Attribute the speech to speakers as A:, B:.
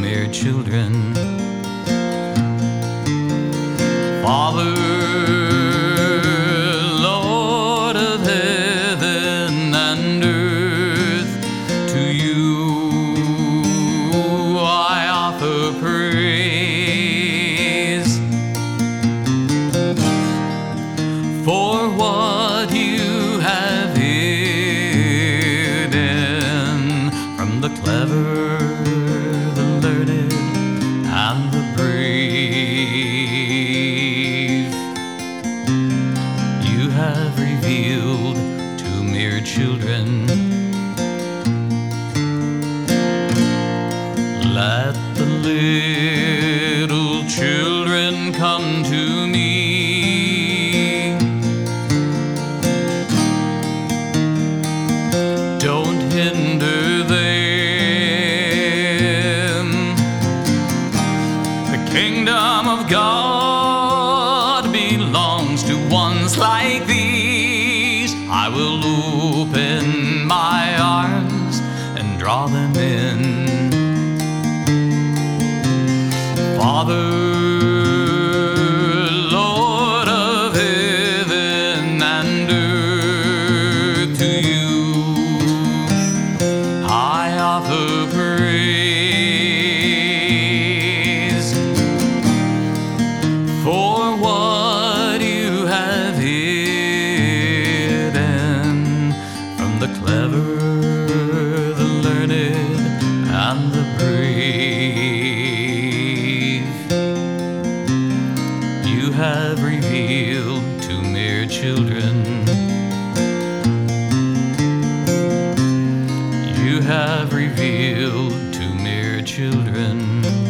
A: mere children. Father, Lord of heaven and earth, to you I offer praise for what you have hidden from the clever, the learned, and the brave. You have revealed to mere children. Let the little children come to me. Don't hinder them. The kingdom of God belongs to ones like these. I will open my arms and draw them in. Father, Lord of heaven and earth, to you I offer praise for what you have hidden from the clever, the learned, and the brave. You have revealed to mere children. You have revealed to mere children.